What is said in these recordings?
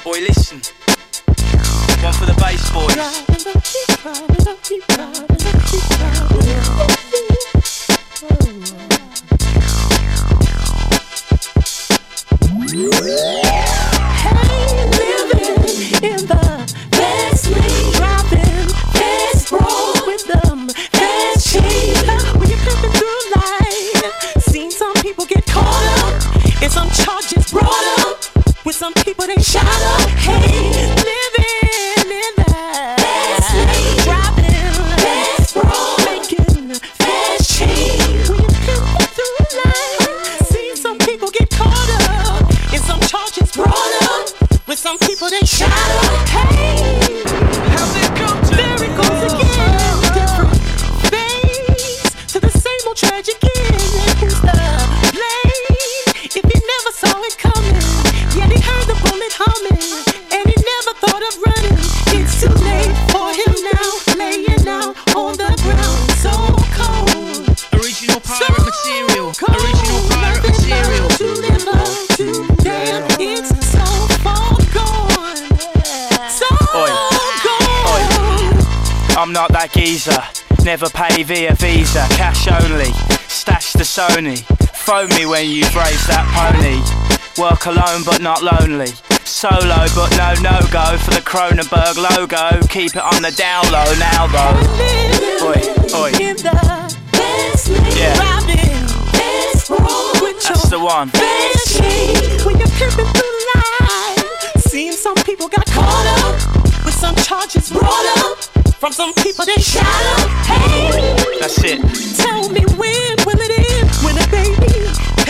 Boy, listen. One for the bass boys. Hey, living in the best lane, driving fast, roll with them fast chains. When you're pimping through life, seen some people get caught up, and some charges brought up. With some people they shot up. Hey, living in the fast lane, driving fast, roll, making fast change. When you're pimping through life, seen some people get caught up, and some charges brought up. With some people they shot up. Hey, How's it come to? there it goes again. Different face to the same old tragic end. Who's the blame if he never saw it coming? Yet he heard the bullet humming, and he never thought of running. It's too late for him now, laying out on the ground, so cold. Original pirate material. Cold. Original pirate Nothing material. left to live up to. Damn, it's so far gone. So Oi. gone. I'm not that geezer. Never pay via Visa. Cash only. Stash the Sony. Phone me when you've raised that pony. Work alone but not lonely. Solo but no-go for the Cronenberg logo. Keep it on the down low now though. Oi, oi. In the best lane, Yeah. driving fast, roll with That's the one. fast change. When you're pimping through life, seeing some people got caught up, with some charges brought up, from some people they shot up. Hey, That's it. tell me when will it end? When a baby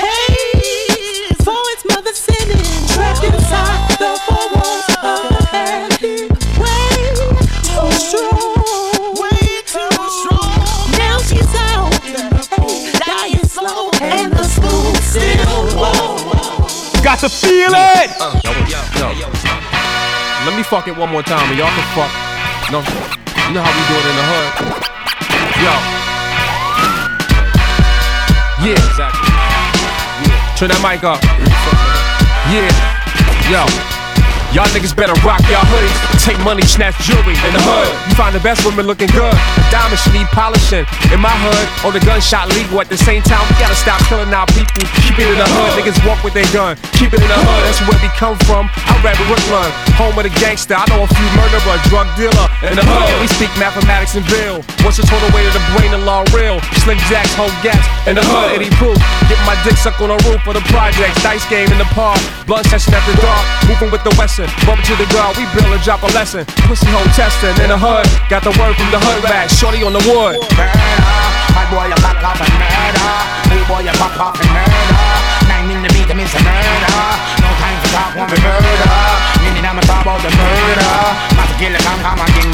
pays for its mother's sinning, trapped inside the four walls of a family. Way too strong, way too strong. Now she's out, dying slow, and the spoon still won't. Got to feel it! Yo. Let me fuck it one more time and y'all can fuck. No, you know how we do it in the hood. Yo. Yeah. Exactly. Yeah. Turn that mic up. Yeah. Yo. Y'all niggas better rock y'all hoodies. Take money, snatch jewelry in the hood. You find the best women looking good. The diamonds should need polishing. In my hood, on the gunshot legal. At the same time, we gotta stop killing our people. Keep it in the hood. Niggas walk with their gun. Keep it in the hood. That's where we come from. I rap Brooklyn, home of the gangster. I know a few murderer, drug dealer in the hood. We speak mathematics and bill. What's the total weight of the brain and law real? Slim Jacks, whole gas in the hood. Eddie Proof, get my dick sucked on the roof of the projects. Dice game in the park. Blunt session after dark. Moving with the Western. Bump to the guard, we build and drop a lesson. Pussy hole testing in the hood. Got the word from the hood rat. Shorty on the wood. Murder, hot boy you pop off and murder. Hey boy you pop off and murder. 9mm means a murder. No time for talk, want me murder. Meaning I'ma talk about the murder. About to kill it, come on, gang.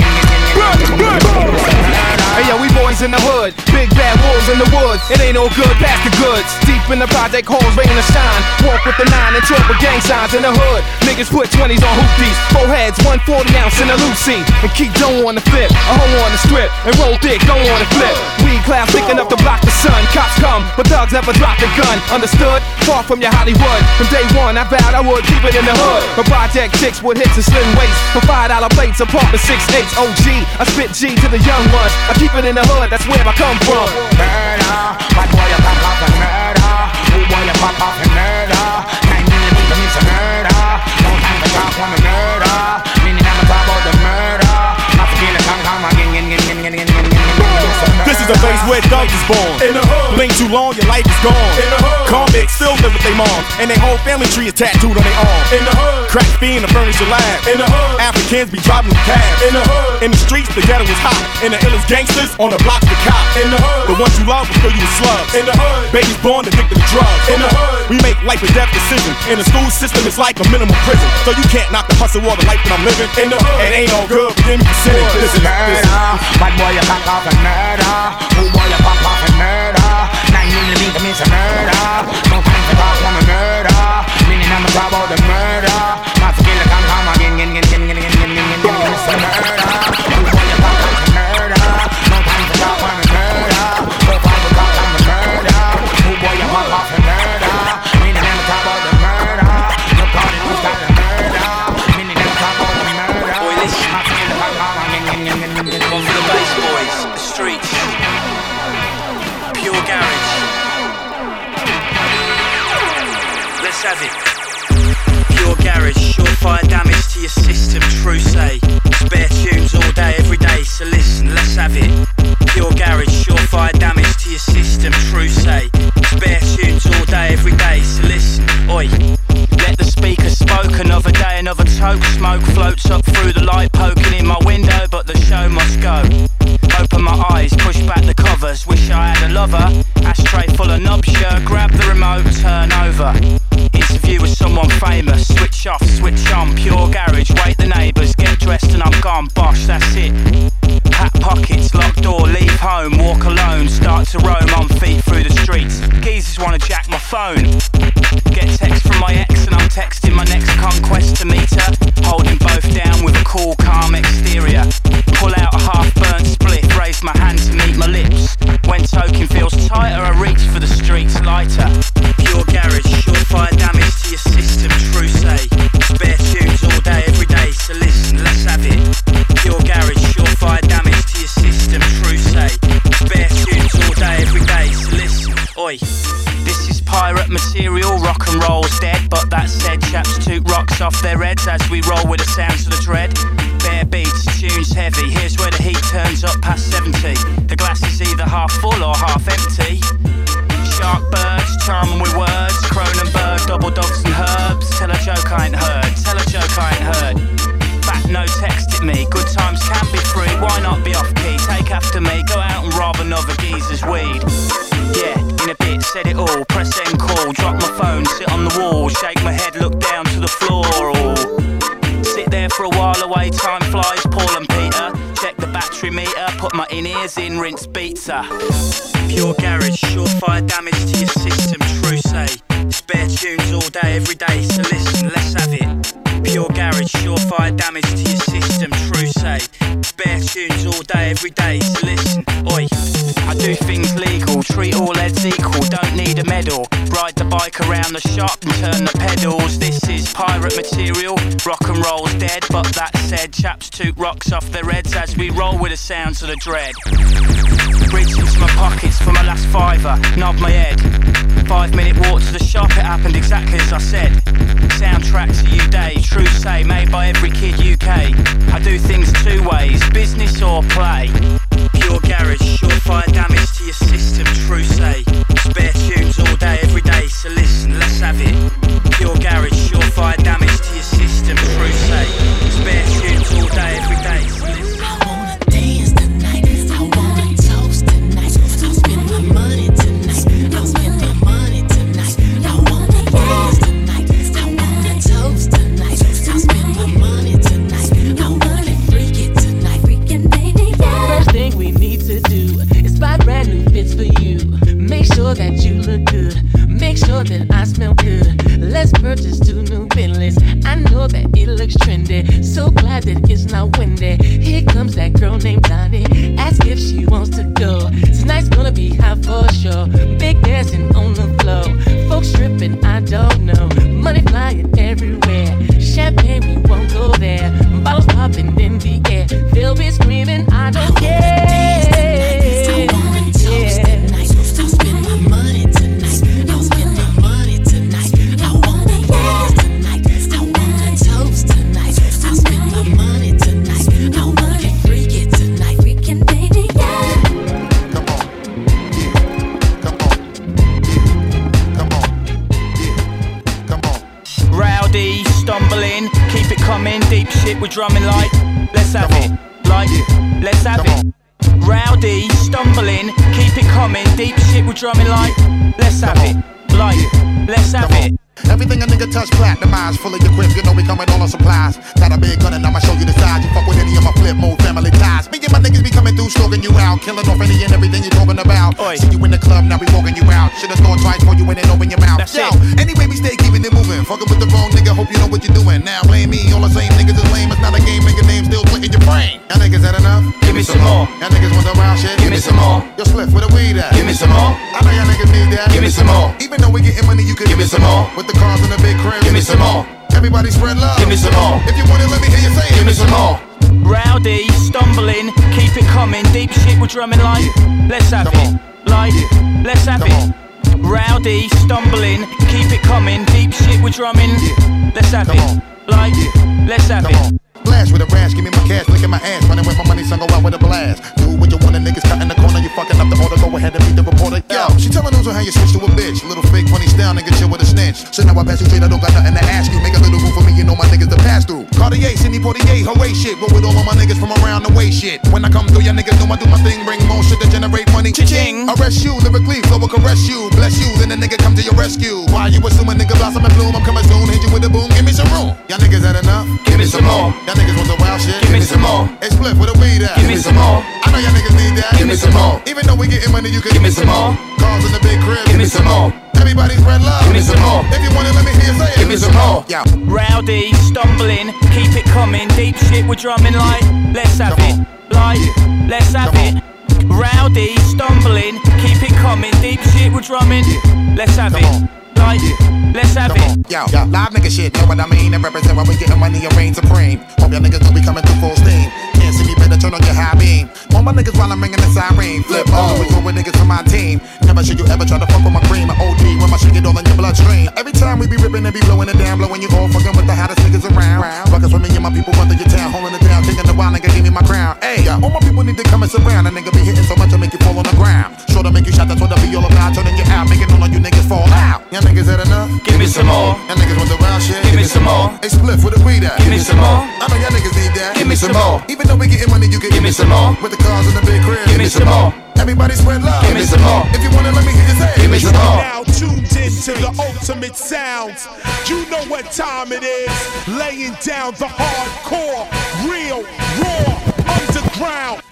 Hey yo, we boys in the hood. Big bad wolves in the woods. It ain't no good past the goods. Deep in the project halls, rain and shine. Walk with the 9 and talk with gang signs in the hood. Niggas put 20s on hoopties. 4 heads, 140 ounce in a Lucy. And keep dough on the flip, a hoe on the strip. And roll thick, go on the flip. Weed cloud thick enough to block the sun. Cops come, but thugs never drop the gun. Understood? Far from your Hollywood. From day one, I vowed I would keep it in the hood. For project chicks with hits and slim waist. For $5 plates, apartment 6'8". OG, I spit G to the young ones. I keep it in the hood, that's where I come from. Murder, hot boy you pop off and murder. Hey boy you pop off and murder. 9mm means a murder. No time for talk, want me murder. Meaning I'ma talk about the murder. About to kill it, come on, gang. This is a place where thugs is born. In the hood. Blink too long, your life is gone. In the hood. Convicts still live with their mom, and their whole family tree is tattooed on their arm. In the hood. Crack fiend to furnish your lab. In the hood. Africans be driving with cabs. In the hood. In the streets, the ghetto is hot. And the illest gangsters on the blocks, the cops. In the hood. The ones you love will fill you with slugs. In the hood. Babies born addicted to drugs. In the hood. We make life or death decisions. In the school system, it's like a minimum prison. So you can't knock the hustle or the life that I'm living. In the hood. It ain't all good, but give me percentage. This is murder. Bad boy you pop off and murder. Who boy you pop off and murder. 9mm means a murder. No time for talk, want me murder. Meaning I'ma talk about the murder. About to kill it, come on, gang. It's a murder. Who boy you pop off and murder. No time for talk, want me murder. 4, 5 o'clock, I'm a murder. Who boy you pop off and murder. Meaning I'ma talk about the murder. No calling, who's got the murder. Meaning let's have it. Pure garage, surefire damage to your system, true say. Spare tunes all day, every day, so listen, let's have it. Pure garage, surefire damage to your system, true say. Spare tunes all day, every day, so listen, oi. Let the speaker spoke, another day, another toke. Smoke floats up through the light poking in my window, but the show must go. Open my eyes, push back the covers, wish I had a lover. Ashtray full of knob shirt, grab the remote, turn over. Interview with someone famous, switch off, switch on, pure garage, wake the neighbours, get dressed and I'm gone, bosh, that's it. Pack pockets, lock door, leave home, walk alone, start to roam on feet through the streets. Geezers wanna jack my phone. Get text from my ex and I'm texting my next conquest to meet her. Holding both down with a cool, calm exterior. Pull out a half-burnt split, raise my hand to meet my lips. When token feels tighter, I reach for the streets lighter. Pure garage, surefire damage to your system, true say. Spare tunes all day, every day, so listen, let's have it. Pure garage, surefire damage to your system, true say. Spare tunes all day, every day, so listen, oi. This is pirate material, rock and roll's dead. But that said, chaps toot rocks off their heads as we roll with the sounds of the dread. Bare beats, tunes heavy, here's where the heat turns up past 70. The glass is either half full or half empty. Shark birds, charming with words, Cronenberg, double dogs and herbs. Tell a joke I ain't heard, tell a joke I ain't heard. Back no texted me, good times can be free, why not be off key? Take after me, go out and rob another geezer's weed. Yeah, in a bit, said it all, press end call, drop my phone, sit on the wall, shake my head, look down to the floor, sit there for a while away, time flies, Paul and Peter, check the battery meter, put my in-ears in, rinse pizza. Pure garage, surefire damage to your system, true say. Spare tunes all day, every day, so listen, let's have it. Pure garage, surefire damage to your system, true say. Spare tunes all day, every day, so listen, oi. I do things legal, treat all heads equal, don't need a medal. Ride the bike around the shop and turn the pedals. This is pirate material, rock and roll's dead. But that said, chaps toot rocks off their heads as we roll with the sounds of the dread. Reach into my pockets for my last fiver, nod my head. 5-minute walk to the shop, it happened exactly as I said. Soundtrack to you day, true say, made by every kid UK. I do things two ways, business or play. Pure garage, surefire damage to your system, true say. Spare tunes all day, every day, so listen, let's have it. Pure garage, surefire damage to your system, true say. Spare tunes all day, every day, so listen. I wanna dance tonight, I wanna toast tonight. I'll spend my money tonight, I'll spend my money tonight. I wanna dance tonight, I wanna toast tonight. I'll spend my money tonight, I wanna freak it tonight. Freaking baby, yeah. First thing we need to do is buy brand new fits for you. Make sure that you look good, make sure that I smell good. Let's purchase 2 new Bentleys, I know that it looks trendy. So glad that it's not windy. Here comes that girl named Donnie, ask if she wants to go. Tonight's gonna be hot for sure. Big dancing on the floor, folks tripping, I don't know. Money flying everywhere, champagne, we won't go there. Bottles popping in the air, they'll be screaming, I don't care. I wanna toast tonight, I'll spend my money tonight, I'll spend my money tonight. I wanna dance tonight, I wanna toast tonight, I'll spend my money tonight, I wanna freak it tonight. Freaking baby, yeah. Come on, yeah, come on, yeah, come on, yeah, come on. Rowdy, stumbling, keep it coming, deep shit with drumming like, let's have it, like, let's have it. Rowdy, stumbling, keep it coming, deep shit with drumming like, let's have it, like, let's have it. Everything a nigga touch platinumized, full of your grip, you know we coming all on supplies. Got a big gun and I'ma show you the size. You fuck with any of my flip mode family ties. Me and my niggas be coming through, stalking you out, killing off any and everything you talking about. Oi. See you in the club, now we walking you out. Should've thought twice before you went and open your mouth. That's Yo, it. anyway we stay keeping it moving. Fucking with the wrong nigga, hope you know what you're doing. Now blame me, all the same niggas is lame. It's not a game, make a name still clicking your brain. Y'all niggas had enough? Give me some more. Y'all niggas want the round shit? Give me some more. Yo, Spliff, where the weed at? Give me some more. I know y'all niggas need that. Give me some more. Even though we getting money, you could Give me some more. With the cars and the big crib. Give me some more. Everybody spread love. Give me some more. If you want it, let me hear you say it. Give me some more. Rowdy, stumbling, keep it coming, deep shit with drumming like, let's have Come it, like, let's have Come it. Rowdy, stumbling, keep it coming, deep shit we're drumming. Yeah. Let's have Come it. on. Like, Yeah. let's have Come it. on. Blast with a rash, give me my cash, look at my ass. Running with my money, son, go out with a blast. Do what you want, the niggas cut in the corner, you fucking up the order, go ahead and be the reporter. Yo, she telling news on how you switch to a bitch. Little fake funny style, nigga, chill with a snitch. So now I pass you straight, I don't got nothing to ask you. Make a little room for me, you know my niggas to pass through. Cartier, Sidney Portier, hooray shit. Roll with all of my niggas from around the way shit. When I come through, your niggas know I do my thing. Bring more shit to generate money. Cha-ching. Arrest you, lyrically, flow will caress you. Bless you, then the nigga come to your rescue. Why you assuming nigga blossom and bloom? I'm coming soon, hit you with a boom, give me some room. Y'all niggas had enough? Give me some more. Y'all niggas want the wild shit? Give me some more. Hey, split with a weed at. Give me some more. I know y'all niggas need that. Give me some more. Even though we getting money, you can Give me some more. Cars in the big crib. Give me some more. Everybody spread love. Give me some more. If you want it, let me hear you say it. Give me some more. Yeah. Rowdy, stumbling, keep it coming. Deep shit, we're drumming like, let's have Come it. on. Like, Yeah. let's have Come it. Rowdy, stumbling, keep it coming. Deep shit, we're drumming. Yeah. Let's have Come it. on. Like, Yeah. let's have Come it. on. Yo, live nigga shit, know what I mean? And represent when we getting money and reign supreme. Hope y'all niggas know we coming through full steam. Can't see me, better turn on your high beam. All my niggas while I'm ringing the siren. Flip over, we go with niggas from my team. Never should you ever try to fuck with my cream. My OD, when my shit get all in your bloodstream. Every time we be ripping and be blowing it down, blowing you all fucking with the hottest niggas around. Ruckus with me and my people run through your town, holding it down, taking the wild nigga, give me my crown. Hey, all my people need to come and surround. A nigga be hitting so much I make you fall on the ground. Sure to make you shot, that's what I be all about. Turning you out, making all of you niggas fall out. Y'all niggas had enough? Give me some more. Y'all niggas want the wild shit? Give me some more. Hey, split with the weed at. Give me some more. I know y'all niggas need that. Give me some more. Even though we getting money, you can Give me some more. With the cars in the big crib. Give me some more. Everybody spread love. Give me some more. If you want it, let me hear you say it. Give me some more. Now tuned in to the ultimate sounds. You know what time it is. Laying down the hardcore, real, raw, underground.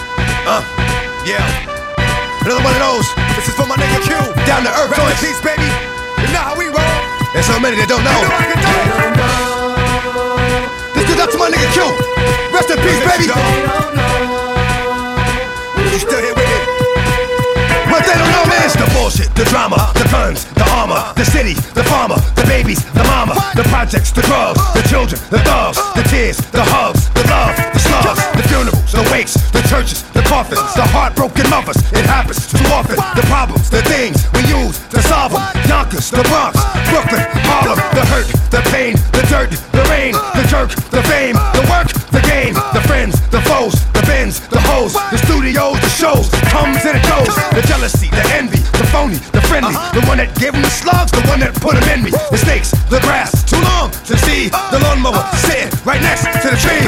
Yeah. Another one of those. This is for my nigga Q. Down to earth, joint peace, baby. You know how we roll. There's so many that don't know. This goes out to my nigga Q. Rest in peace, baby. You still here with me? What they don't know, man, is the bullshit, the drama, the guns, the armor, the city, the farmer, the babies, the mama, the projects, the drugs, the children, the thugs, the tears, the hugs, the love, the slugs, the funerals, the wakes, the churches, the coffins, the heartbroken mothers. It happens too often. The problems, the things we use to solve them. Yonkers, the Bronx, Brooklyn, Harlem, the hurt, the pain, the dirt, the rain, the jerk, the fame, the work, the game, the friends, the foes, the bins, the hoes, the studios, the shows, comes and it goes. The jealousy, the envy, the phony, the friendly, the one that gave them the slugs, the one that put them in me. The snakes, the grass, too long to see. The lawnmower sitting right next to the tree.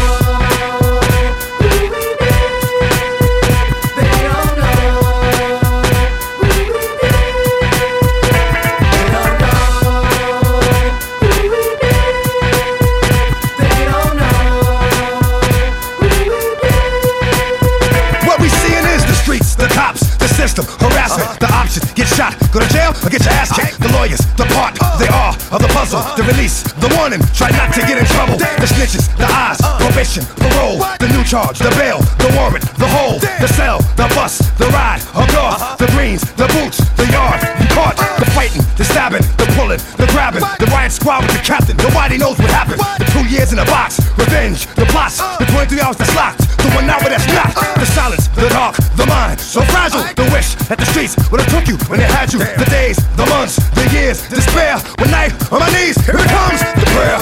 System, harassment, the options, get shot, go to jail, or get your ass kicked. The lawyers, the part, they are of the puzzle. The release, the warning, try not to get in trouble. The snitches, the eyes, probation, parole. The new charge, the bail, the warrant, the hold. The cell, the bus, the ride, or door. The greens, the boots, the yard, you caught. The fighting, the stabbing, the pulling, the grabbing. The riot squad with the captain, nobody knows what happened. The 2 years in a box, revenge, the plots. The 23 hours that's locked, the 1 hour that's not. The silence, the dark, the mind, so fragile. The wish that the streets would have took you when they had you. The days, the months, the years, despair. One night on my knees, here it comes, the prayer.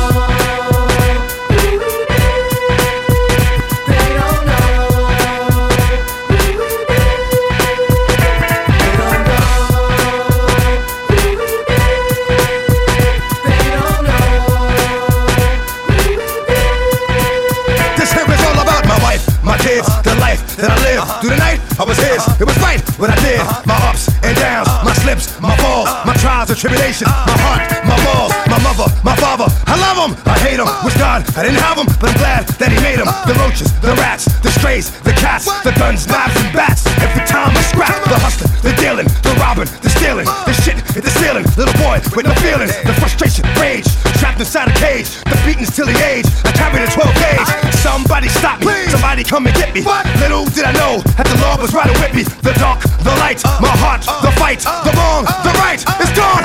The life that I live through the night, I was his. It was right what I did. My ups and downs, my slips, my falls, my trials and tribulations, my heart, my balls, my mother, my father. I love him, I hate him. Wish God I didn't have him, but I'm glad that he made him. The roaches, the rats, the strays, the cats, the guns, knives, and bats. Every time I scrap, the hustling, the dealing, the robbing, the stealing, the shit hit the ceiling. Little boy with no feelings, the frustration, rage, trapped inside a cage. The beatings till the age, I carried a 12 gauge. Somebody stop me, somebody come and get me. Little did I know that the Lord was riding with me. The dark, the light, my heart, the fight, the wrong, the right, it's gone.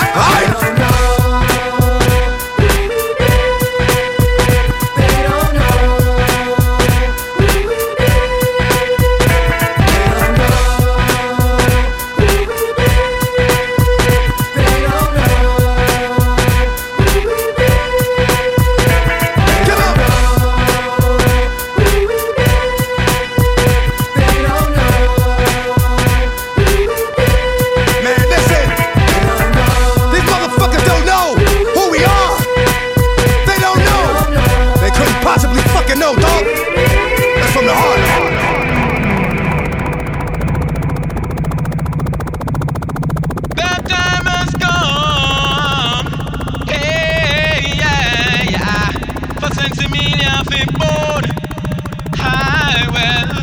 nothing bored. Hi, well.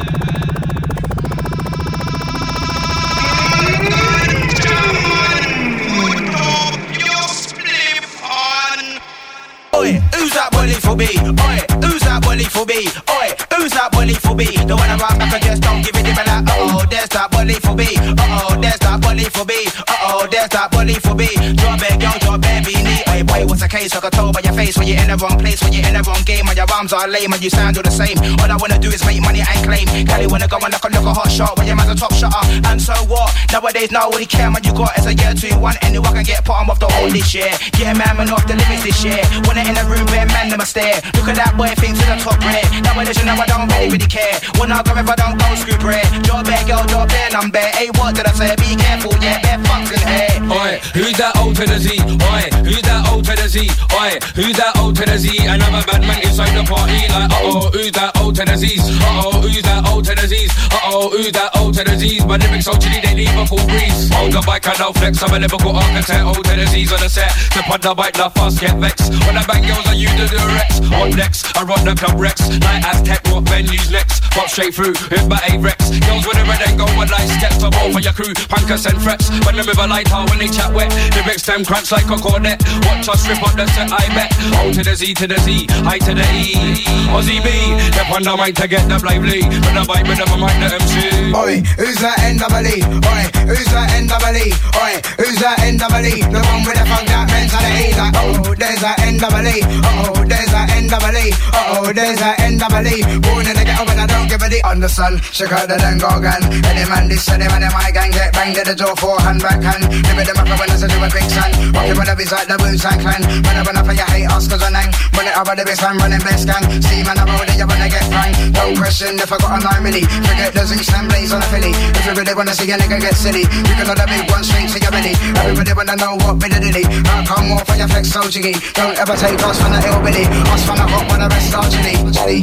Oi, who's that bully for me? Oi, who's that bully for me? Oi, who's that bully for me? The one around back and just don't give it a like, oh, there's that bully for me. Oh, there's that bully for me. Oh, there's that bully for me. Drop it, girl, drop it, beanie. Oi, boy, what's the case? I can tell by your face when you're in the wrong place, when you're in the wrong game, when your arms are lame and you sound all the same. All I wanna do is make money and claim. Cali wanna go and look a hot shot when your man's a top shotter. And so what? Nowadays, nobody care man you got as a year 2 1. Anyone can get bottom of the whole this year. Get a man off the limits this year. Wanna in the room, bare man, them a stare. Look at that boy, things to the top red. Nowadays, you know I don't really care. When I go if I don't go screw bread. Drop it, girl, drop it, I'm bare. Hey, what did I say? Be careful, yeah, bare fucks in here. Oi, who's that O to the Z? Oi, who's that O to the Z? Oi, who's that O to the Z? Another bad man inside the party like, uh-oh, who's that O to the Z's? Uh-oh, who's that O to the Z's? Uh-oh, who's that O to the Z's? My lyrics so chilly, they leave a cool breeze. Hold the bike and no flex, I'm a lyrical architect. O to the Z's on the set, step on the bike, not fast, get vexed. When I bang girls, I use the Rex. On next, I run the club Rex. Like Aztec, what venues next? Pop straight through, with my A-Rex. Girls with a red and go with light steps. I'm all for your crew, punkers and frets. When the river light out, when they chat wet. Lyrics them crunch like a cornet. Watch us rip up the set, I bet. O to the Z to the Z, I to the E. Ozzy B, step on the mic to get the lively. When the vibe, never mind the MC. Oi, who's that NWE? Oi, who's that NWE? Oi, who's that NWE? The one with the funk that mentality. Like, oh, there's that NWE. Oh, there's that NWE. Oh, there's that NWE. Born in the ghetto, but I don't give a D. On the sun, she got the then go gun. Any man, this any man in my gang get banged at the door, forehand, backhand. Live with them up when I say do a big son. Walking with the beats like the Wu-Tang Clan. When I run up for your hate, Oscars and Nang. Run it over the best man, running best gang. See man, I'm older, you wanna get pranked. No question if I got a 9 milli. Forget the Zeus and Blaze on a Philly. If you really wanna see a nigga get silly, you can know the big one straight to your belly. Everybody wanna know what bit of dilly. I'll come off for your flex so jiggy. Don't ever take us from the hillbilly. Us from the hot when the rest are chilly.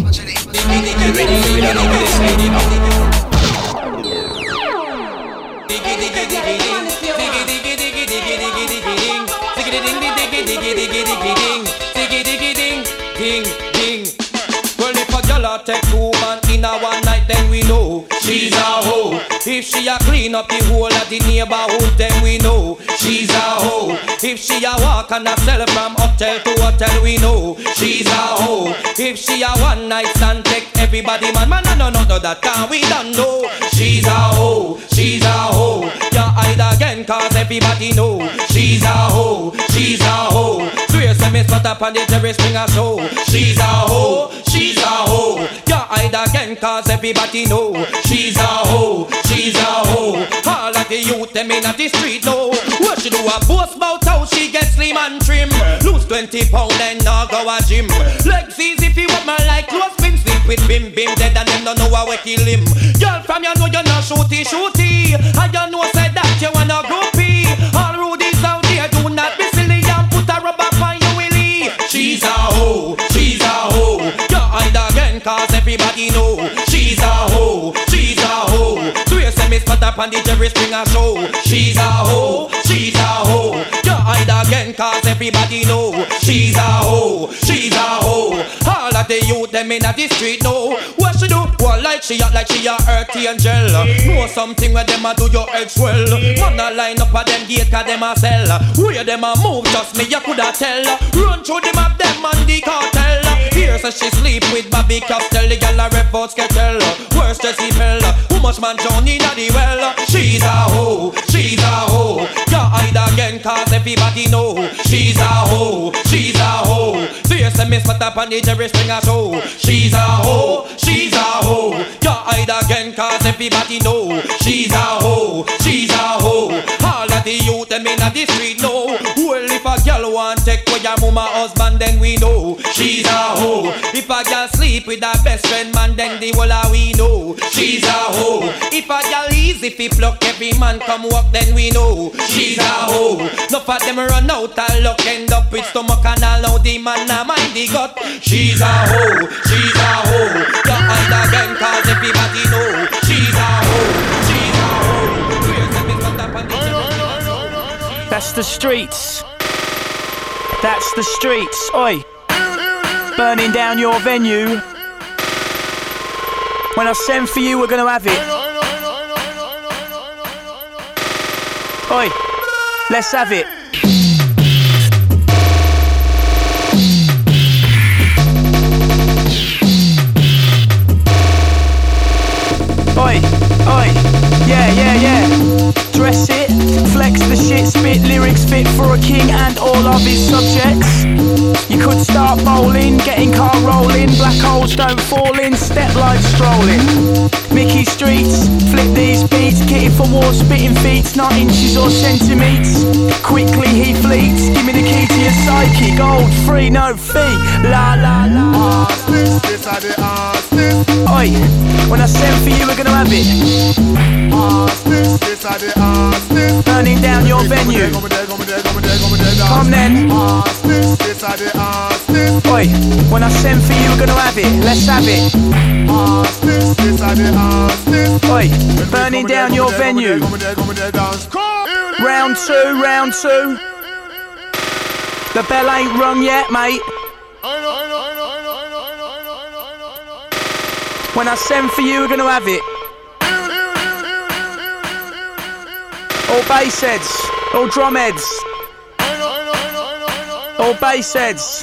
You ready? We don't know what this is, you know. Well, if a girl take 2 man in a one night, then we know she's a hoe. If she a clean up the whole of the neighborhood, then we know she's a hoe. If she a walk and a sell from hotel to hotel, we know she's a hoe. If she a one night stand, take everybody man, no, that can we don't know. She's a hoe, she's a hoe. You hide again cause everybody know she's a hoe, she's a hoe. Swear say me spot up on the terrace bring a show. She's a hoe, she's a hoe. You hide again cause everybody know she's a hoe, she's a hoe. All of the youth them in the street know what she do a boast about how she get slim and trim. Lose 20 pound and now go a gym. Legs easy if you want my like close spin. Sleep with bim dead and them don't know how we kill him. Girl from you know you're not shooty and you know said that you wanna groupie. All rudies out there do not be silly and put a rubber on your willy. She's a hoe, she's a hoe. You hide again cause everybody know she's a hoe, she's a hoe. So you say me spot up on the Jerry Springer show. She's a hoe, she's a hoe. You hide again cause everybody know she's a hoe, she's a hoe. All of the youth them in the street know what she do. Well, like she act like she a earth angel. Know something where them a do your head swell. Man a line up a them gate cause them a sell. Where them a move just me you coulda tell. Run through the map them and the cartel. Here so she sleep with Bobby Castell. The gal a rep out skettle. Where's Jessie Pell? Who much man John in the well? She's a hoe, she's a hoe. You hide again cause everybody know she's a hoe, she's a hoe. So you say me spot up on the Jerry Springer show. She's a hoe, she's a hoe. You hide again cause everybody know she's a hoe, she's a hoe. All of the youth them in the street know. Well, if a girl want take for your mama husband, then we know she's a hoe. If a girl sleep with her best friend man, then the whole of we know she's a hoe. If a girl easy fi pluck every man come walk, then we know she's a hoe. No for them run out and luck end up with stomach and all now the man a mind the gut. She's a hoe, she's a hoe. You hide again cause everybody know she's a hoe, she's a hoe. That's the streets. That's the streets. Oi. burning down your venue. When I send for you, we're gonna have it. Oi, let's have it. Oi, oi, yeah. Dress it, flex the shit, spit lyrics fit for a king and all of his subjects. You could start bowling, getting car rolling, black holes don't fall in, step like strolling. Mickey Streets, flip these beats, kitty for war, spitting feet, not inches or centimetres. Quickly he fleets, give me the key to your psyche, gold free, no fee, la la la. This are the artists. Oi, when I send for you, we're gonna have it. This are the artists. Burning down your venue. Come then. This are the artists. Oi, when I send for you, we're gonna have it. Let's have it. This are the artists. Oi, burning down your venue. Round two. The bell ain't rung yet, mate. When I send for you, we're gonna have it. All bass heads, all drum heads, all bass heads.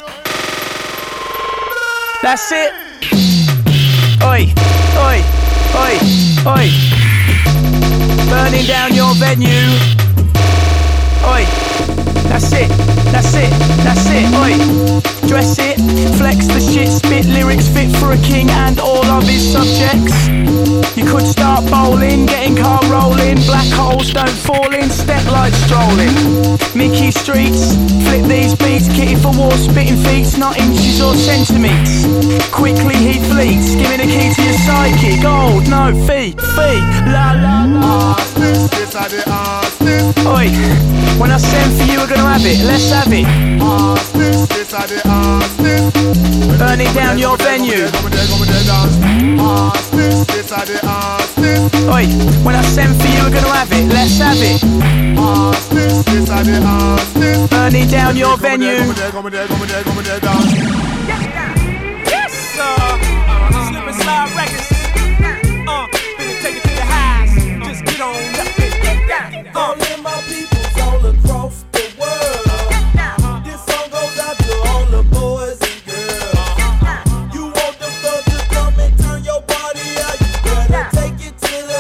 That's it. Oi, oi, oi, oi. Burning down your venue. Oi, that's it, oi. Dress it, flex the shit, spit lyrics fit for a king and all of his subjects. You could start bowling, getting car rolling, black holes don't fall in, step like strolling. Mickey Streets, flip these beats, kitty for war, spitting feet, not inches or centimetres. Quickly he fleets, give me the key to your psyche, gold, no fee, la la la. This are the artists. Oi, when I send for you, we're gonna have it, let's have it. This are the artists. Burning down your venue. This are the artists. Oi, when I send for you, we're gonna have it, let's have it. This are the artists. Burning down your venue. Yes, Slip and Slide Records. Finna take it to the highs. Just get on up and get down. All of my peoples all across the world. This song goes out to all the boys and girls. You want them thugs to come and turn your body out, you better take it to the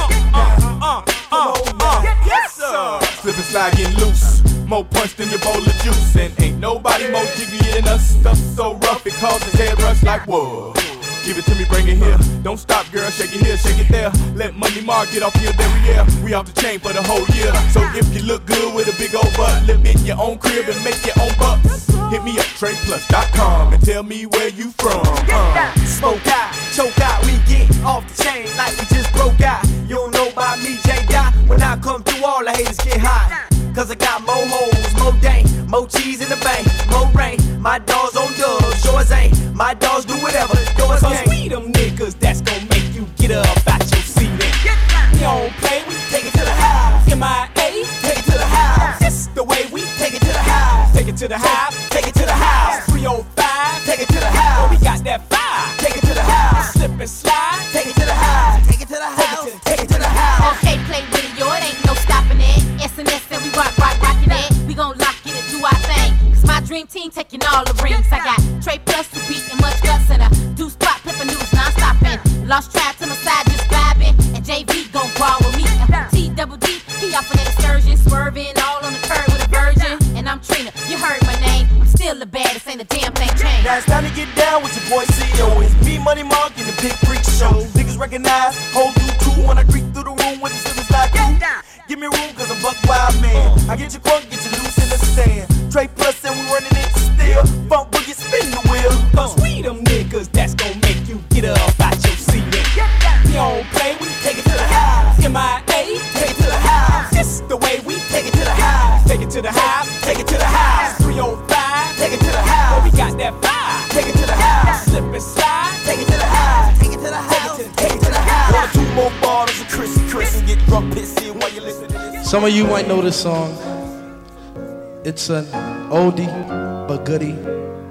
high. Come on, yes sir. Slip and slide getting loose. More punch than your bowl of juice. And ain't nobody more jiggy than us. Stuff so rough it causes head rush like whoa. Give it to me, bring it here. Don't stop, girl, shake it here, shake it there. Let Money Mark get off here, there we are. We off the chain for the whole year. So if you look good with a big old butt, live in your own crib and make your own bucks. Hit me up, TradePlus.com and tell me where you from. Smoke out, choke out, we get off the chain like we just broke out. You don't know about me, J-Dot. When I come through, all the haters get hot. Cause I got more hoes, more dang, more cheese in the bank, more rain. My dogs on dubs, yours ain't. My dogs do whatever, yours can't. Cause we them niggas that's gon' make you get up out your seat. We don't play, we take it to the house. MIA, take it to the house. This the way we take it to the house. Take it to the house, take it to the house. 305, take it to the house. Oh, we got that fire, take it to the house. Slip and slide, take it to the house. Take it to the house, take it to the house. Okay, play with it, yo, it ain't no stopping it. SNS and we rockin' it. We gon' lock it and do our thing. Cause my dream team taking all the rings. I got Trey Plus to beat and much guts and a deuce spot, flippin' news non-stoppin'. Lost track to my side, just vibing. And JV gon' ball with me. FT double D, he off on that excursion, swerving all on the curb with a virgin. And I'm Trina, you heard my name. I'm still the baddest, ain't a damn thing changed. Now it's time to get down with your boy CEO. It's me, Money Mark, and the Big Freak Show. Niggas recognize, hold you two when I creep through the room with the slippers like you. Give me room, cause I'm Buck Wild Man. I get you crunk, get you loose in the stand. Trey Plus and we running it still. Funk boogie, spin the wheel. Cause we them niggas that's gon' make you get up out your seat. We don't play, we take it to the house. MIA, take it to the house. This the way we take it to the house. Take it to the house, take it to the house. 305, take it to the house. Oh, we got that fire, take it to the house. Slip and slide, take it to the house. Take it to the house, take it to the house. 1 or 2 more bottles of Chris and get drunk, pissy while you listen to this. Some of you might know this song. It's an oldie but goodie.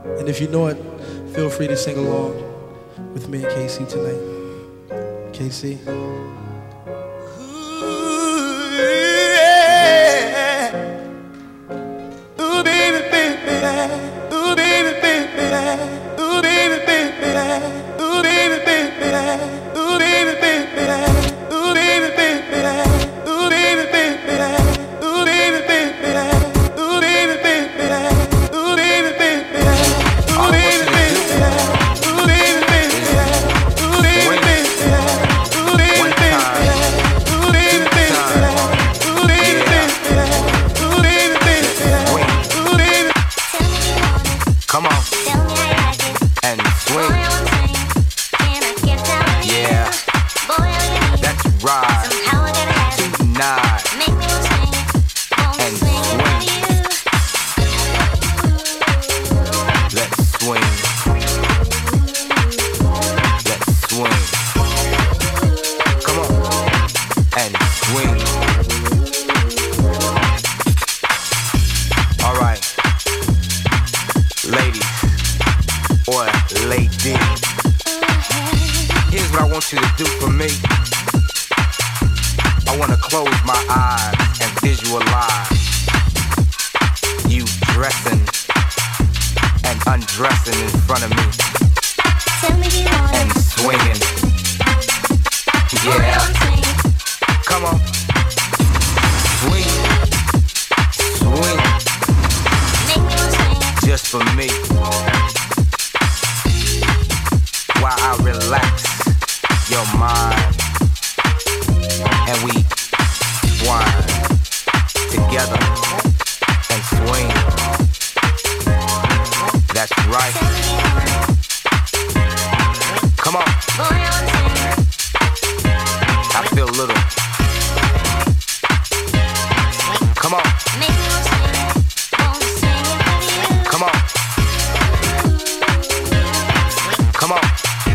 And if you know it, feel free to sing along with me and KC tonight. KC. Ooh, baby, baby, ooh, baby, baby, ooh, baby, baby, ooh, baby, baby, ooh, baby, baby, ooh, baby, baby, ooh, baby, baby, ooh, baby, baby, ooh, baby, baby, ooh, baby, baby, ooh, baby, Come on. And swing. Yeah. That's right. Tonight. And swing. Let's swing. Let's swing. Come on. And swing. All right. Ladies, or lady, here's what I want you to do for me. I want to close my eyes and visualize you dressing and undressing in front of me and swinging. Yeah, come on. Swing, swing. Just for me, while I relax your mind and we wind together and swing. That's right. Come on. I feel a little. Come on. Come on. Come on.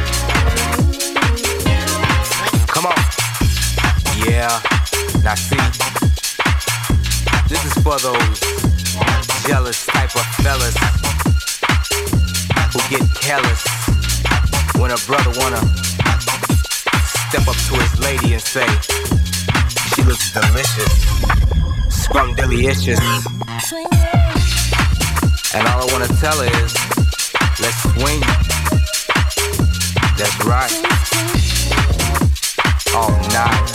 Come on. Yeah. Now see, this is for those jealous type of fellas who get careless when a brother wanna step up to his lady and say, she looks delicious, scrumdiddlyicious. And all I wanna tell her is, let's swing. That's right. All night.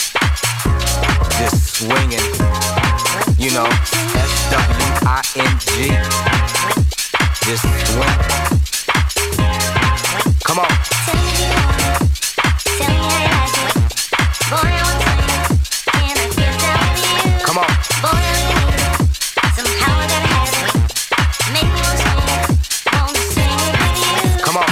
Just swinging. You know, SWING. Just swing. Come on. Come on. Come on.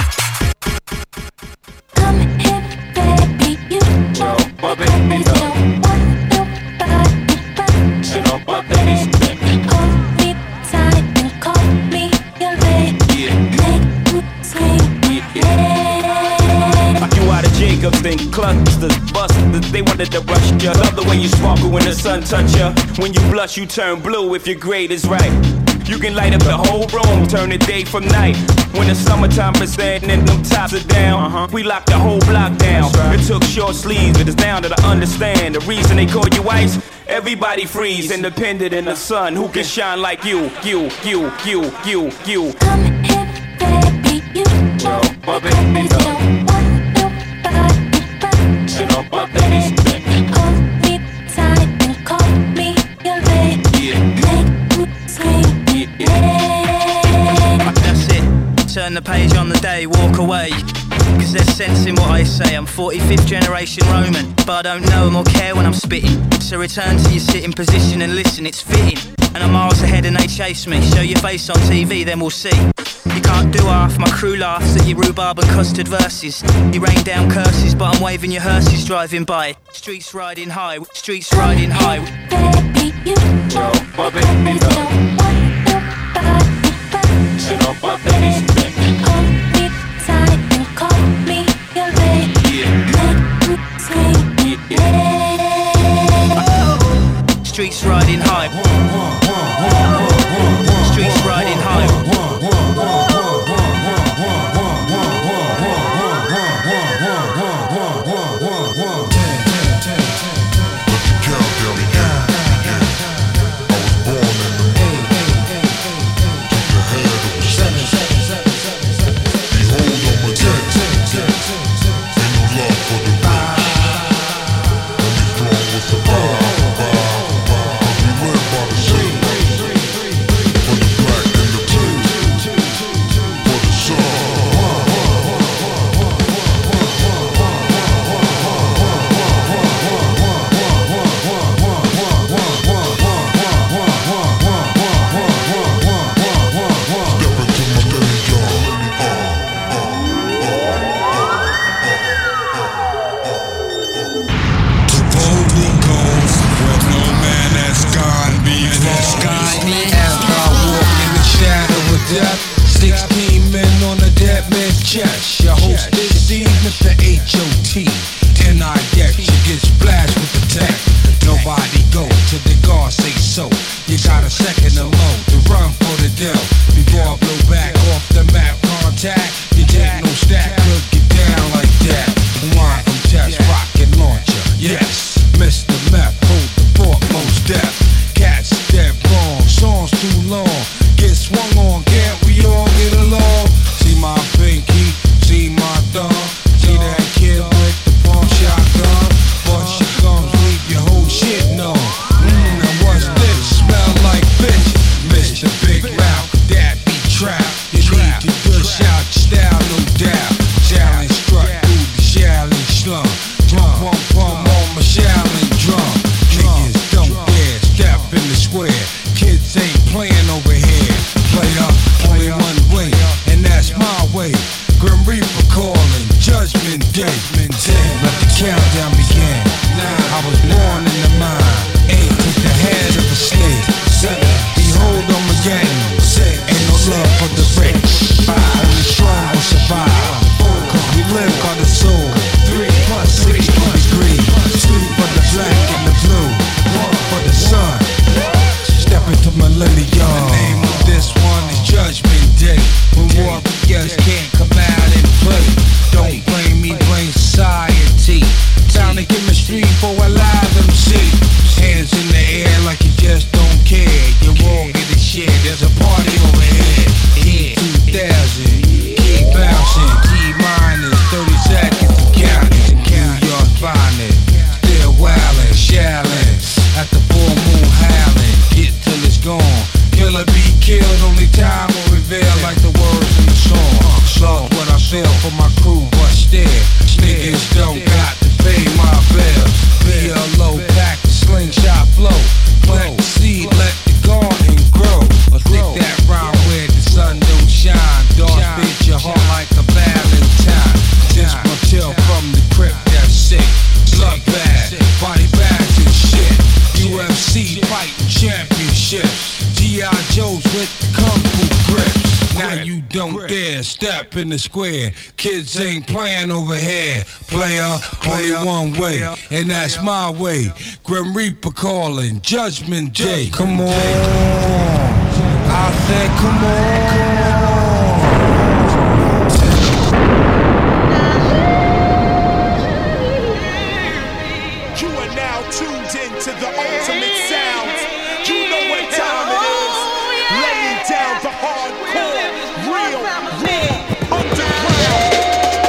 Come here, baby, you know my baby don't want nobody but you. Hold me tight and call me your lady. Make me swing, yeah. You out of Jacobs, then clusters, busters. They wanted to rush you. Love the way you sparkle when the sun touch you. When you blush, you turn blue if your grade is right. You can light up the whole room, turn the day from night. When the summertime is in and them tops are down, we lock the whole block down. It took short sleeves, but it's down to understand the reason they call you ice. Everybody freeze, independent in the sun. Who can shine like you? You. Come here, baby, you know my baby don't want nobody but you. Hold me tight and call me your lady. Make me swing, yeah. That's it. Turn the page on the day, walk away. Cause there's sense in what I say. I'm 45th generation Roman, but I don't know them or care when I'm spitting. So return to your sitting position and listen, it's fitting. And I'm miles ahead and they chase me. Show your face on TV, then we'll see. You can't do half, my crew laughs at your rhubarb and custard verses. You rain down curses, but I'm waving your hearses driving by. Streets riding high, streets riding high. Baby, you know my baby don't want nobody but you. Hold me tight and call me your lady. Make me swing, yeah. Streets riding high. Streets riding high. death. 16 men on a dead man's chest. Your host this evening, the HOT. And I get you get splashed with the tech. Nobody go till the guard say so. You got a second or more to run for the deal. Before I blow back off the map contact, you take no stack, could get down like that. One from test rocket launcher, yes. Mr. Meth, hold the fort, most deaf. Cats dead wrong, songs too long. Get swung on, can't we all get along? See my pinky, see my thumb. See that kid with the pump shotgun. Bust your gums, leave your whole shit numb. Now what's this? Smell like fish. Mr. Big Mouth, that be trap. You need to dish out your style, no doubt. Challenge struck through the challenge slum. Pump on my challenge drum. Niggas don't dare step in the square. Kids ain't playing over here. Play up, only one way, and that's my way. Grim Reaper calling, Judgment Day. Let the countdown begin. I was born in the mind, ain't took the head of a slave. Behold, I'm again. Ain't no love for the rich. Only strong will survive. Cause we live by the soul. 3 + 6 degrees. 2 for the black and the blue. 1 for the sun. Step into millennium. The name of this one is Judgment Day. When warriors can't come out and play. Don't blame me, blame society. Time to get my street for a live MC. Hands in the air like you just don't care. You won't get a shit, there's a party over here. Yeah, 2000, keep bouncing. T-minus 30 seconds and counting. New York's finest, still wildin', shallin'. At the full moon howling, get till it's gone. Killer be killed, only time will reveal like the words in the song. Lost what I feel for my crew, but still, niggas don't got to pay my bills. Be a low pack, slingshot flow. Plant the seed, let the garden grow. Or stick that round where the sun don't shine. Dark fit your heart like a Valentine. This my chill from the crypt that's sick. Bloodbath, body bags and shit. UFC fighting championships. G.I. Joes with the kung fu grips. Now you don't dare step in the square. Kids ain't playing over here. Player, only one way, and that's my way. Grim Reaper calling, Judgment Day. Come on, I said come on. You are now tuned in to the ultimate sounds. You know what time it is. Laying down the hardcore, real underground.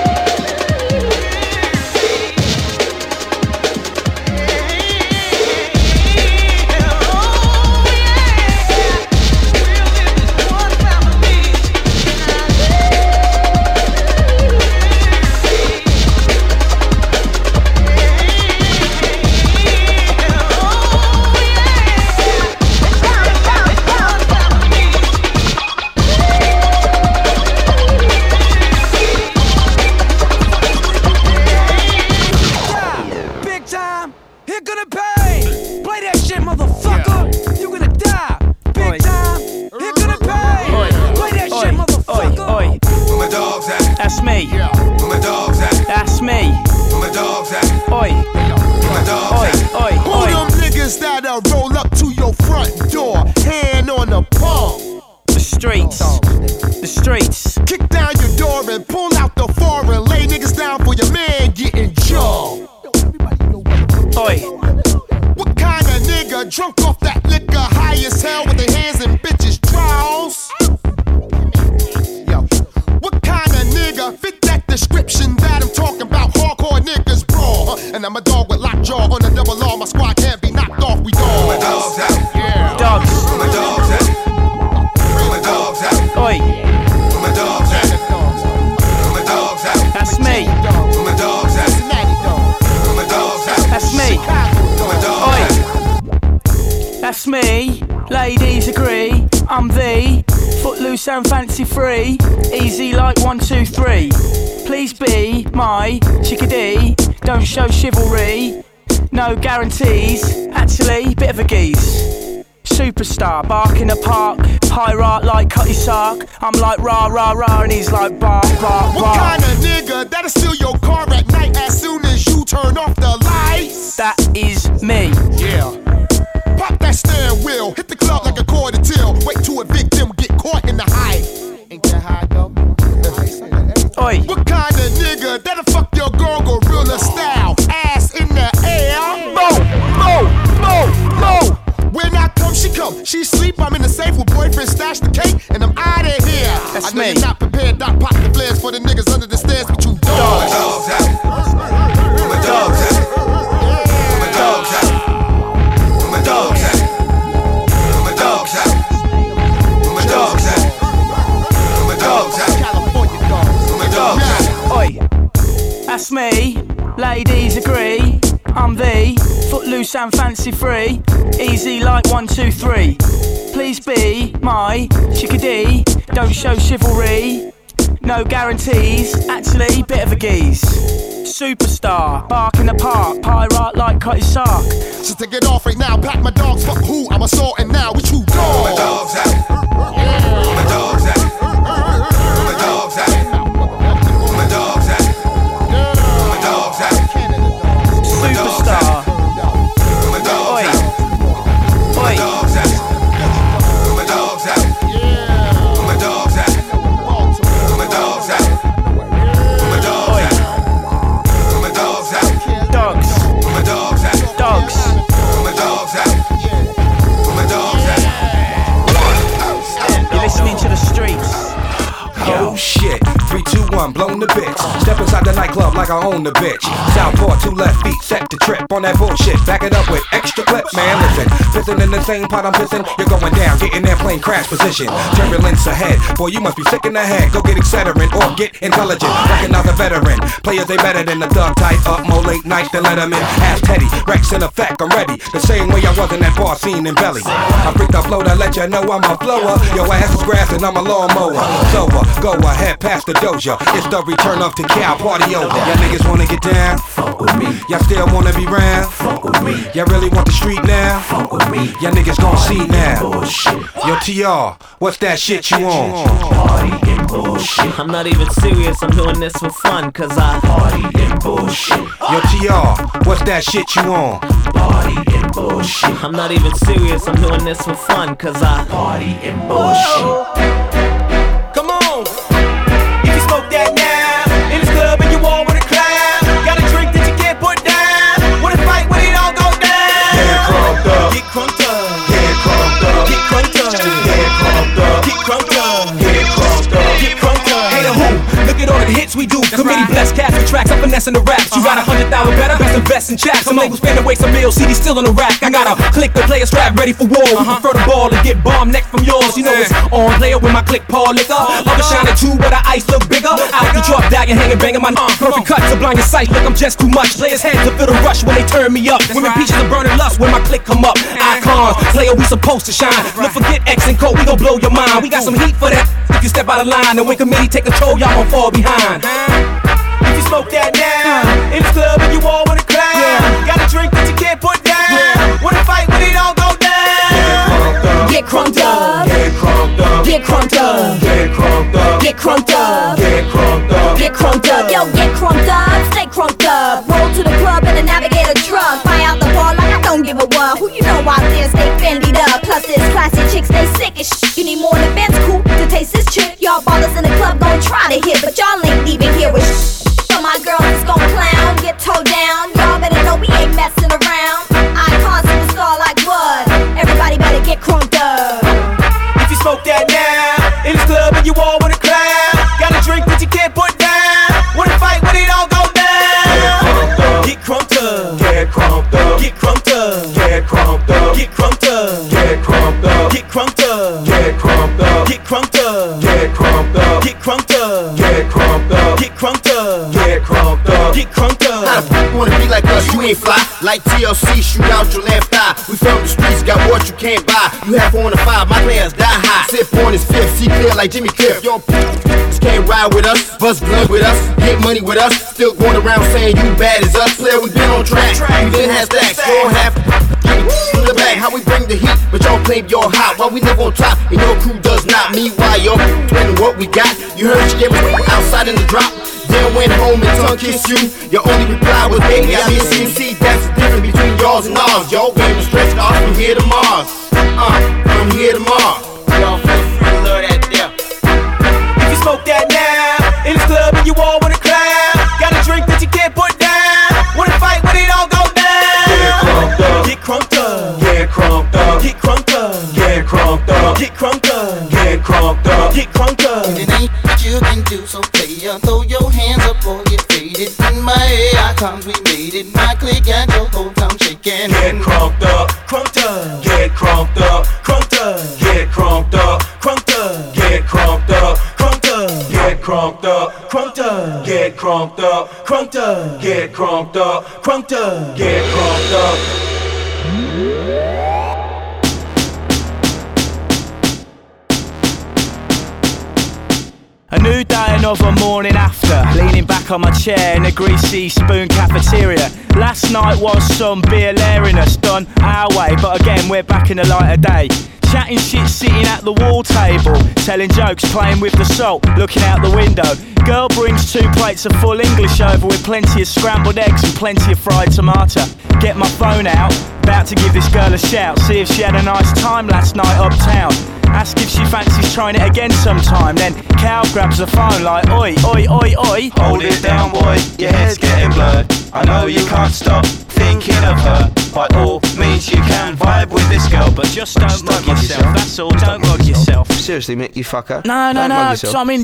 That's me. Where my dogs at? That's me. Where my dogs at? Oi. Where my dogs at? Oi. Who them niggas that'll roll up to your front door, hand on the palm? The streets. The streets. Kick down your door and pull out the foreign. Lay niggas down for your man getting jumped. Oi. What kind of nigga drunk off that liquor, high as hell with their hands in bitches' drawers? Yo, what kind of nigga fit that description that I'm talking about? Hardcore niggas brawl, and I'm a dog with lockjaw on the double law. My squad can't be knocked off. We dogs. Where my dogs at? Yeah. Dogs. Where my dogs at? Where my dogs at? Oi. Where my dogs at? Where my dogs at? That's me. Where my dogs at? Where my dogs at? That's me. Where my dogs Oi. at? That's me. Ladies agree. I'm the footloose and fancy free. Easy like 1, 2, 3. Please be my chickadee. Don't show chivalry. No guarantees. Actually, bit of a geese. Superstar, bark in the park, pirate like Cutty Sark. I'm like rah rah rah and he's like bar bar bar. What kind of nigga that'll steal your car at night as soon as you turn off the lights? That is me. Yeah. Pop that steering wheel, hit the club like a quarter till. Wait till a victim get caught in the high. Ain't that high though? Oi. What kind of nigga that'll fuck your girl gorilla style? Ass in the air. Mo. When I come, she come. She sleep, I'm in the safe with boyfriend, stash the cake, and I'm out of here. That's I know me. you're not prepared, Doc, pop the flares for the niggas under the stairs, but you dogs. Where my dogs at? Where my dogs at? Where my dogs at? Where my dogs at? Where my dogs at? Where my dogs at? California dogs. Where my dogs at? Oi, that's me. Ladies agree. I'm the footloose and fancy free. Easy like 1, 2, 3. Please be my chickadee. Don't show chivalry. No guarantees. Actually, bit of a geese. Superstar, bark in the park, pirate like Cutty Sark. Just to get off right now, pack my dogs. Fuck who? I'm assaulting now. What you dogs? Where my dogs at? Where my dogs at? Where my dogs at? Where my dogs at? Where my dogs at? Superstar. Where my dogs at? Where my dogs at? Where my dogs at? Where my dogs at? Where my dogs at? Where my dogs at? Where my dogs at? Dogs. Where my dogs at? Dogs. Where my dogs at? Where my dogs at? You're listening to the streets. Oh shit, 3, 2, 1, blown the bitch. Step inside the nightclub like I own the bitch. Southpaw, 2 left feet, set the trip on that bullshit. Back it up with extra clips, man. Listen, pissing in the same pot I'm pissing. You're going down, get in airplane crash position. Turbulence ahead, boy, you must be sick in the head. Go get Excedrin or get intelligent. Recognize a veteran. Players they better than the thug type. Up more late nights than let 'em in. Ask Teddy, Rex in effect, I'm ready. The same way I was in that bar scene in Belly. I freaked the flow to let you know I'm a flower. Your ass is grass and I'm a lawnmower. Sober, go ahead, past the doja. It's the return of the cow, party over. Y'all niggas wanna get down? Fuck with me. Y'all still wanna be round? Fuck with me. Y'all really want the street now? Fuck with me. Y'all niggas gon' see now. Bullshit. Yo, TR, what's that shit you on? Party and bullshit. I'm not even serious, I'm doing this for fun, cause I party and bullshit. Yo, TR, what's that shit you on? Party and bullshit. I'm not even serious, I'm doing this for fun, cause I party and bullshit. Come on, if you smoke that now, in the club and you all wanna clown, got a drink that you can't put down, wanna fight when it all go down. Get crunked up, get crunked up, get crunked up, get crunked up, get crunked up, get crunked up, get crunked up, get crunked up. Hey, the who? Look at all the hits we do. Committee blessed cats with tracks, I'm finessing the raps. You got 100,000 better, best invest in chaps. Some labels spend away some meals, CD still on the rack. I got a click to play a strap ready for war. We prefer the ball and get bombed next from yours. You know it's on player with my click Paul liquor. Other shining too, but the ice look bigger. Out the drop, dying, hanging, banging my perfect cut to blind your sight. Look, I'm just too much. Players heads to feel the rush when they turn me up. Women peaches are burning lust when my click come up. Icons, player we supposed to shine. Don't forget X and Code, we gon' blow your mind. We got some heat for that. If you step out of line and when committee take control, y'all gon' fall behind. If you smoke that now, in the club and you all wanna clown, got a drink that you can't put down, wanna fight when it all go down. Get crunked up, get crunked up, get crunked up, get crunked up, get crunked up, get crunked up, get crunked up. Yo, get crunked up, stay crunked up. Roll to the club in a Navigator truck. Fly out the bar like I don't give a what. Who you know out there stay fendied up? Plus this classy chicks, they sick as shit. You need more than Ben's coupe to taste this chick. Y'all ballers in the club gon' try to hit, but y'all ain't even here with shit. So my girls is gon' clown, get towed down. Y'all better know we ain't messing around. Icon superstar like what? Everybody better get crunked up. If you smoke that now, in the club and you all wanna clown, got a drink that you can't put down, wanna fight when it all go down. Get crunked up, get crunked up, get crunked up, get crunked up, get crunked up, get crunked up, get crunked up, get crunked up, get crunked up, get crunked up, get crunked up, get crunked up, get crunked up, get crunked up, get crunked up. How the f*** wanna be like us? You ain't fly. Like TLC, shoot out your left eye. We from the streets, got what you can't buy. You have 4 on the 5, my players die high. Sip on his fifth, see clear like Jimmy Cliff. Yo, can't ride with us, bust blood with us, get money with us. Still going around saying you bad as us. Player, we been on track. We didn't have stacks, don't have. we from the back, how we bring the heat, but y'all claim you're hot. While we live on top, and your crew does not. Meanwhile, y'all planning what we got. You heard she gave us outside in the drop. Then went home and tongue kiss you. Your only reply was baby, I miss you. See, that's the difference between y'all and ours. Y'all game to stretch off from here to Mars. From here to Mars. Y'all feel free to love that there. If you smoke that now, in the club and you all wanna clown, got a drink that you can't put down. Wanna fight when it all go down. Get crunked up. Get crunked up. Get crunked up. Get crunked up. Get crunked up. Get crunked up. Get crunked up. It ain't what you can do, so player, throw your hands up or get faded. In my icons we made it, my clique and your whole town shaking. Get crunked up, crunked up. Get crunked up, crunked up. Get crunked up, crunked up. Get crunked up, crunked up. Get crunked up, crunked up. Get crunked up, crunked up. Get crunked up, crunked up. Get crunked up. A new day, another morning after. Leaning back on my chair in a greasy spoon cafeteria. Last night was some beer lariness done our way, but again we're back in the light of day. Chatting shit, sitting at the wall table, telling jokes, playing with the salt, looking out the window. Girl brings 2 plates of full English over with plenty of scrambled eggs and plenty of fried tomato. Get my phone out, about to give this girl a shout, see if she had a nice time last night uptown. Ask if she fancies trying it again sometime. Then Cal grabs the phone like, oi, oi, oi, oi. Hold it down, boy, your head's getting blurred. I know you can't stop thinking of her. By all means you can vibe with this girl, but just don't mug yourself, that's all, don't mug yourself. Seriously, Mick, you fucker. No, I mean,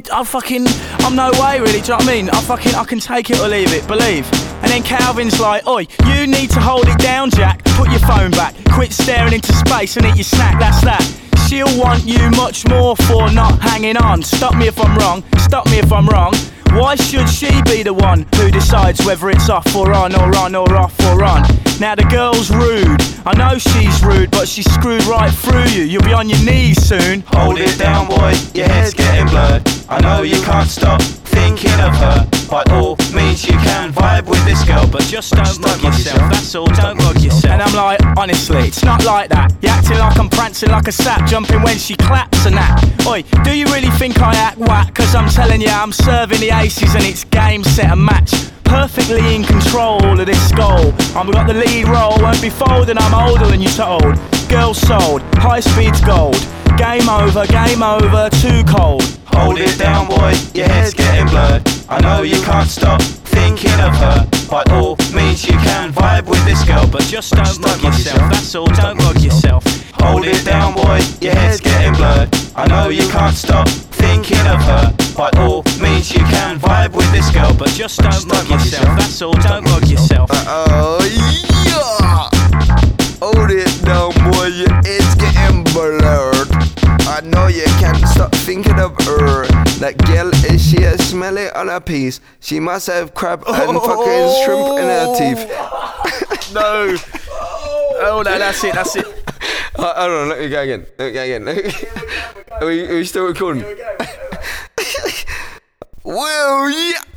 I'm no way really, do you know what I mean? I can take it or leave it, believe. And then Calvin's like, oi, you need to hold it down, Jack. Put your phone back, quit staring into space and eat your snack, that's that. She'll want you much more for not hanging on. Stop me if I'm wrong, stop me if I'm wrong. Why should she be the one who decides whether it's off or on or on or off or on? Now the girl's rude, I know she's rude, but she's screwed right through you. You'll be on your knees soon. Hold it down, boy, your head's getting blurred. I know you can't stop thinking of her. By all means you can vibe with this girl, but just don't mug yourself, that's all, don't mug yourself. And I'm like, honestly, it's not like that. You're acting like I'm prancing like a sap, jumping when she claps and that. Oi, do you really think I act whack? Cause I'm telling you, I'm serving the aces and it's game, set and match. Perfectly in control of this goal. I've got the lead role, won't be folding, I'm older than you told. Girl sold, high speed's gold. Game over, too cold. Hold it down, boy, your head's getting blurred. I know you can't stop thinking of her. By all means you can vibe with this girl, but just don't mug yourself, that's all, don't mug yourself. Hold it down, boy, your head's getting blurred. I know you can't stop thinking of her. By all means you can vibe with this girl, but just don't mug yourself, that's all, don't mug yourself. Oh yeah! Hold it down, boy, your head's getting blurred. I know you can't stop thinking of her. That girl, is she a smelly on her piece? She must have crab and fucking shrimp in her teeth. No. Oh no, that's it. Hold on, let me go again. Are we still recording? Well, yeah.